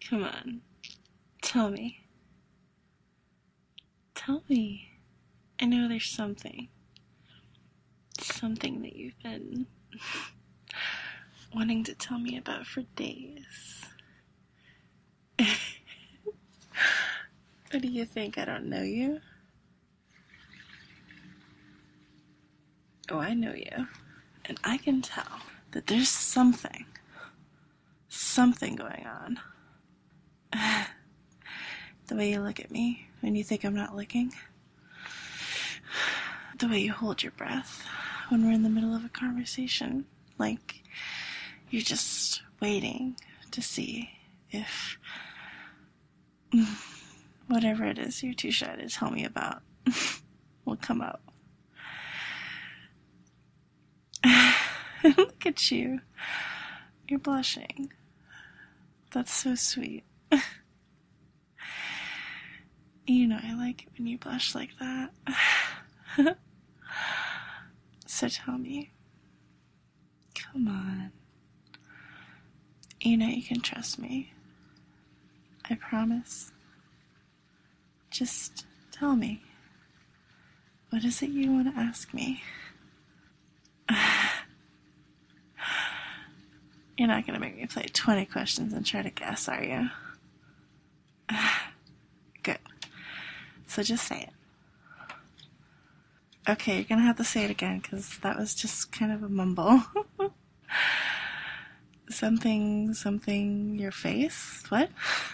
Come on. Tell me. Tell me. I know there's something. Something that you've been wanting to tell me about for days. What do you think? I don't know you? Oh, I know you. And I can tell that there's something going on. The way you look at me when you think I'm not looking. The way you hold your breath when we're in the middle of a conversation. Like you're just waiting to see if whatever it is you're too shy to tell me about will come up. Look at you. You're blushing. That's so sweet. You know I like it when you blush like that. So tell me. Come on. You know you can trust me. I promise. Just tell me. What is it you want to ask me? You're not going to make me play 20 questions and try to guess, are you? Good. So just say it. Okay, you're going to have to say it again because that was just kind of a mumble. Something, your face? What?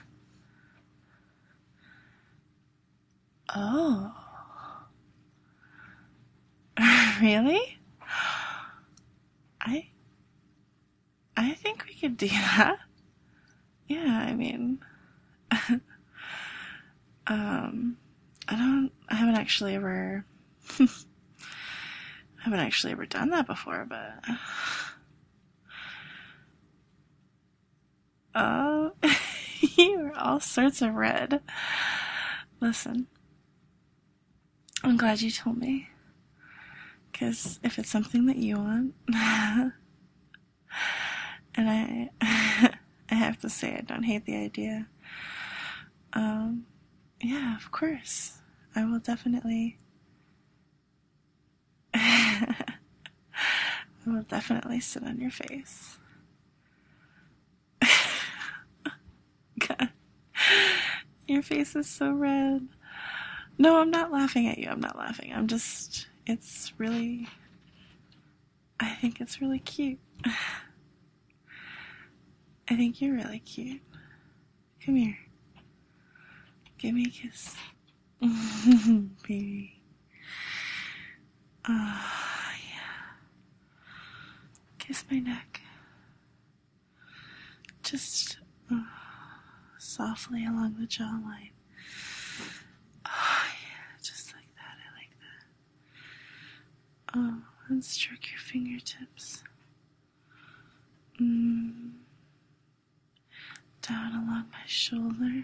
Oh. Really? I think we could do that. Yeah, I mean, I haven't actually ever done that before, but oh, you're all sorts of red. Listen, I'm glad you told me, because if it's something that you want, and I have to say I don't hate the idea. Yeah, of course. I will definitely sit on your face. God. Your face is so red. No, I'm not laughing at you. I'm not laughing. I think it's really cute. I think you're really cute. Come here. Give me a kiss. Baby. Oh, yeah. Kiss my neck. Just softly along the jawline. Oh, yeah. Just like that. I like that. Oh, and stroke your fingertips. Down along my shoulder.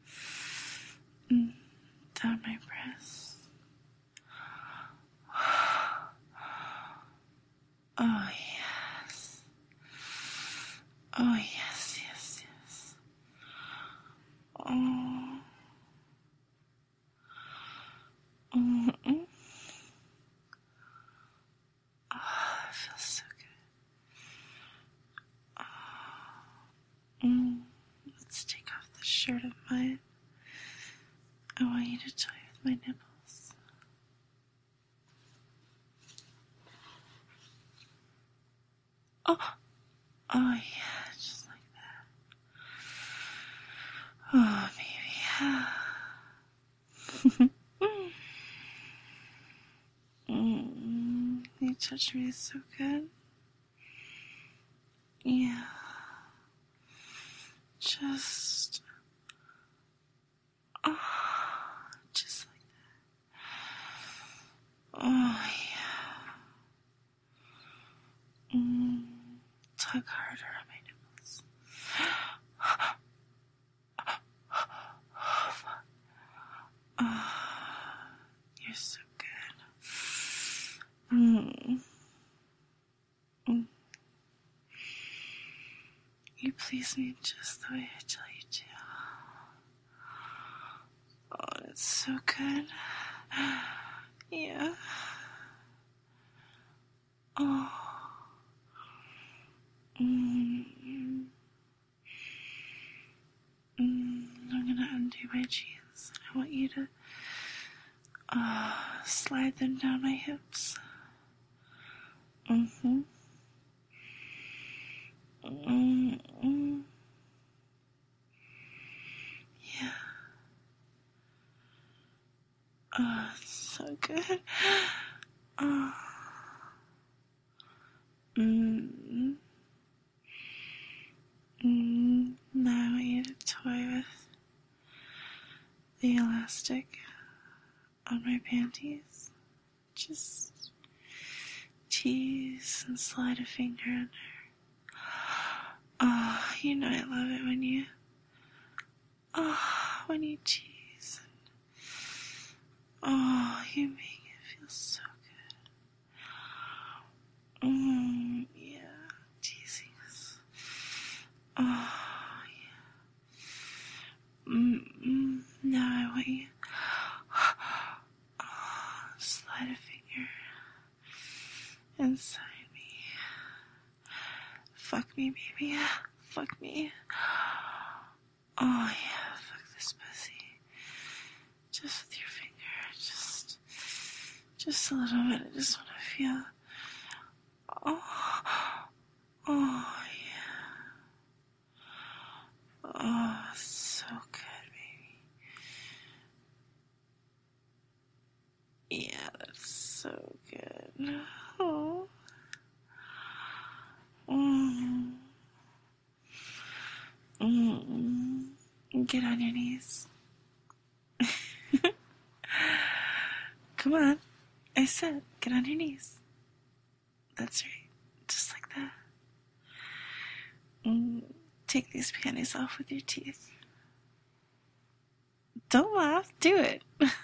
Down my breast. Oh, yes. Oh, yes, yes, yes. Oh. Mm-mm. Oh, it feels so good. Let's take off the shirt of mine. I want you to toy with my nipples. Oh, oh yeah, just like that. Oh, baby. You touch me so good. Yeah. Just like that. Oh, yeah. Tug harder on my nipples. Oh, you're so good. You please me just the way I tell you to. Oh, it's so good. Yeah. Oh. I'm gonna undo my jeans. I want you to slide them down my hips. Mm-hmm. Mm-hmm. Yeah. Oh, it's so good. Oh. Mm-hmm. Now I want you to toy with the elastic on my panties. Just tease and slide a finger in there. Oh, you know I love it when you tease. Oh, you make it feel so good. Yeah, teasing us. Oh, yeah. Now I want you slide a finger inside me. Fuck me, baby. Fuck me. Oh, yeah, fuck this pussy. Just with your finger. Just a little bit. I just want to feel. Oh, yeah. Oh, so good, baby. Yeah, that's so good. Oh. Get on your knees. Come on. I said, get on your knees. That's right. Just like that. Take these panties off with your teeth. Don't laugh. Do it.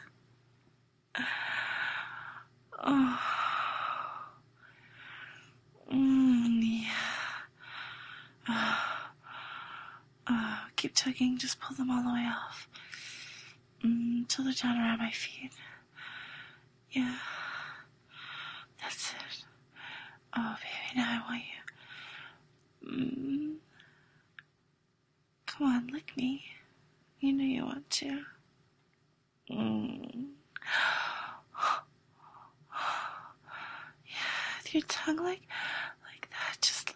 Oh. Yeah. Keep tugging. Just pull them all the way off. Till they're down around my feet. Yeah. That's it. Oh, baby, now I want you. Come on, lick me. You know you want to. Yeah, with your tongue like that, just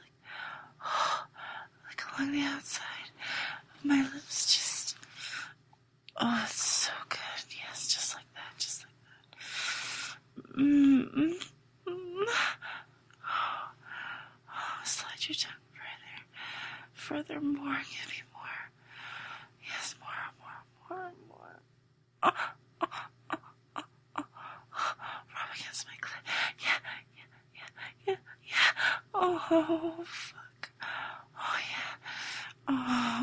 like along the outside of my lips, just. Oh, it's so good. Yes, just like that, just like that. Slide your tongue further, more. Give me more. Yes, more. Rub against my clit. Yeah. Oh, fuck. Oh, yeah.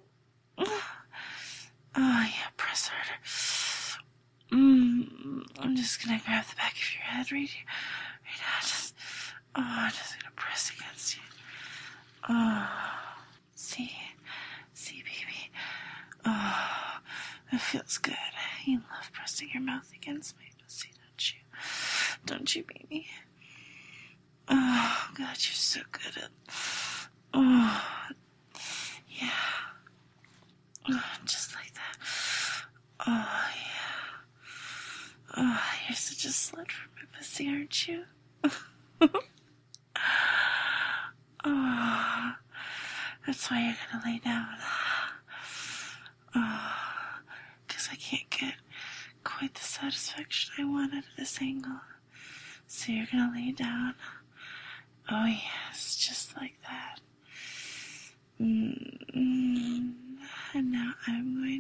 Oh, yeah, press harder. I'm just gonna grab the back of your head right now. I'm just gonna press against you. See, baby. Oh, it feels good. You love pressing your mouth against my pussy, don't you? Don't you, baby? Oh, God, you're so good at. Oh, yeah. Oh, just like that. Oh, yeah. Oh, you're such a slut for my pussy, aren't you? Oh, that's why you're gonna lay down. Oh, 'cause I can't get quite the satisfaction I want out of this angle. So you're gonna lay down. Oh, yes, just like that. And now I'm going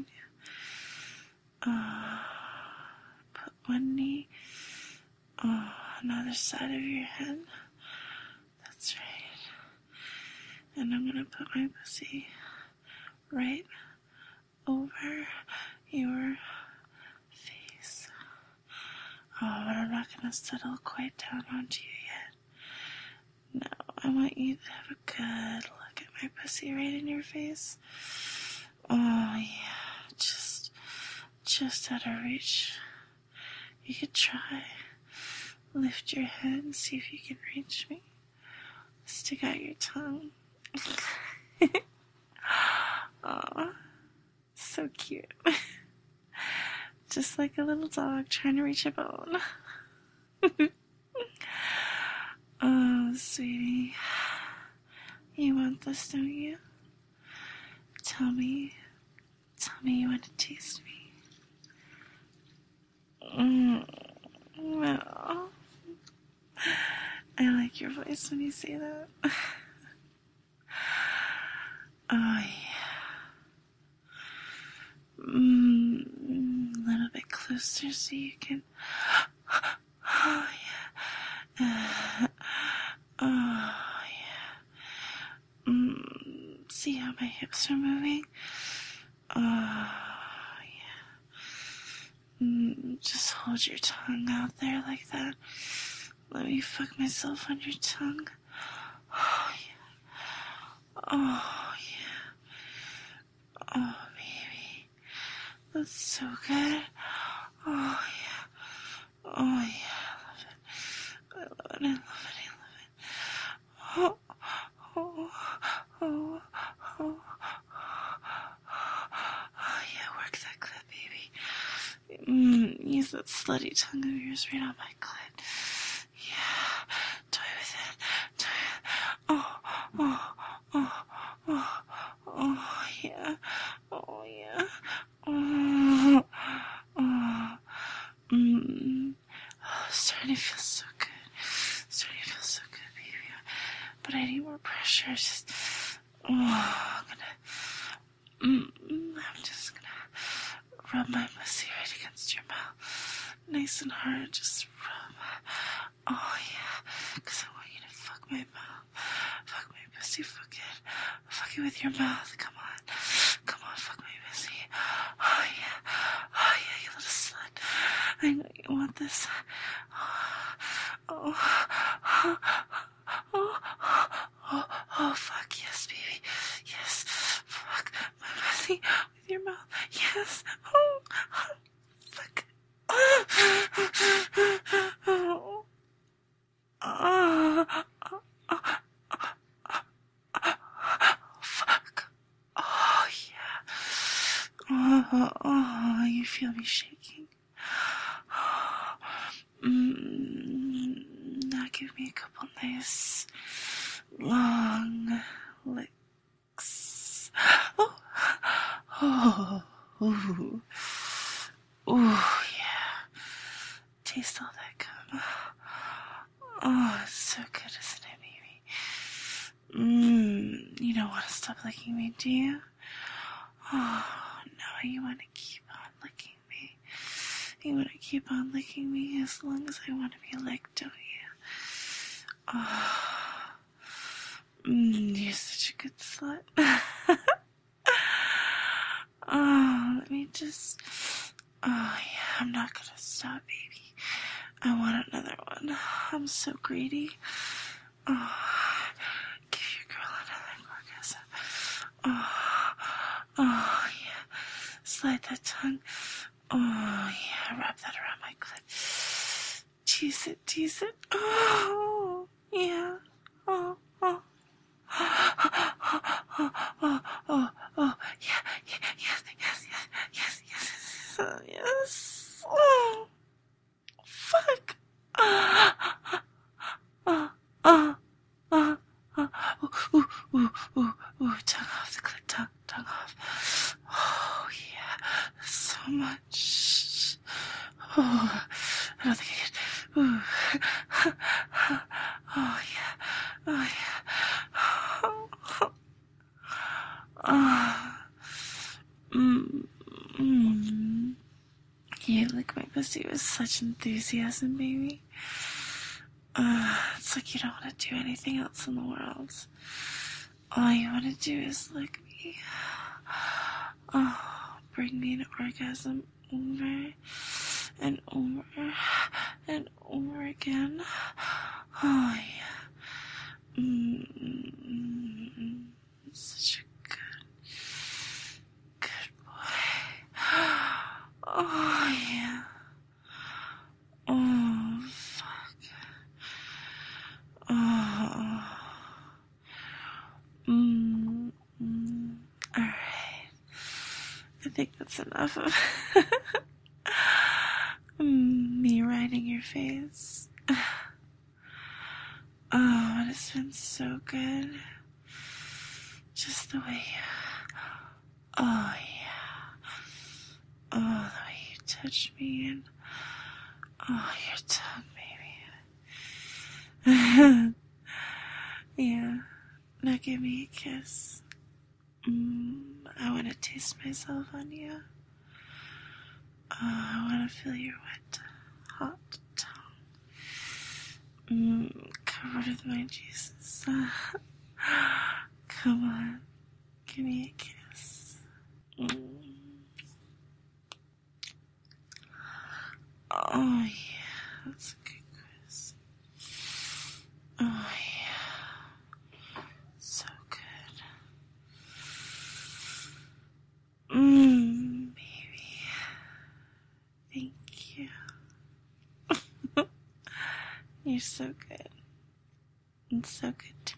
to put one knee on another side of your head. That's right. And I'm going to put my pussy right over your face. Oh, but I'm not going to settle quite down onto you yet. No, I want you to have a good look at my pussy right in your face? Oh, yeah. Just out of reach. You could try. Lift your head and see if you can reach me. Stick out your tongue. Aw, so cute. Just like a little dog trying to reach a bone. Oh, sweetie. You want this, don't you? Tell me you want to taste me. Well, I like your voice when you say that. Oh, yeah. A little bit closer so you can... Oh, yeah. Oh, yeah. See how my hips are moving? Oh, yeah. Just hold your tongue out there like that. Let me fuck myself on your tongue. Oh, yeah. Oh, yeah. Oh, baby. That's so good. Oh, yeah. Oh, yeah. I love it. I love it. I love it. I love it. Oh, oh, oh, oh, yeah, work that clit, baby. Use that slutty tongue of yours right on my clit. Yeah, toy with it. Toy with it. Oh, oh, oh, oh, oh, yeah. Oh, yeah. Oh, oh. Oh, starting to feel so good. Starting to feel so good, baby. But I need more pressure. Just, I'm just gonna rub my pussy right against your mouth. Nice and hard, just rub. Oh, yeah. Because I want you to fuck my mouth. Fuck my pussy, fuck it. Fuck it with your mouth. Come on. Come on, fuck my pussy. Oh, yeah. Oh, yeah, you little slut. I know you want this. Oh, oh, oh, oh, oh, fuck, yes, baby. Yes, fuck my pussy with your mouth. Yes, oh, fuck. Oh, fuck. Oh, yeah. Oh, you feel me shaking. Now give me a couple nice long licks. Oh, ooh, yeah. Taste all that cum. Oh, it's so good, isn't it, baby? You don't want to stop licking me, do you? Oh, no, you want to keep on licking me. You want to keep on licking me as long as I want to be licked, don't you? Oh, you're such a good slut. Oh, let me just... Oh, yeah, I'm not gonna stop, baby. I want another one. I'm so greedy. Oh, give your girl another orgasm. Oh, yeah. Slide that tongue. Oh, yeah, wrap that around my clit. Tease it. Oh, yeah. Oh. Oh, yeah, yes. Oh, fuck. Tongue off the clit, tongue off. Oh, yeah, so much. Oh, I don't think I can. Ooh. Oh, yeah. You lick my pussy with such enthusiasm, baby. It's like you don't want to do anything else in the world. All you want to do is lick me. Oh, bring me an orgasm over and over and over again. Oh, yeah. Such a good boy. Oh, yeah. Oh, fuck. Oh. Alright. I think that's enough of me riding your face. Oh, it has been so good. Just the way you... Oh, yeah. Oh, the way you touch me and... Oh, your tongue, baby. Yeah. Now give me a kiss. I want to taste myself on you. Oh, I want to feel your wet, hot tongue. Covered with my juices. Come on. Give me a kiss. Oh, yeah. That's a good kiss. Oh, yeah. So good. Baby. Thank you. You're so good. And so good to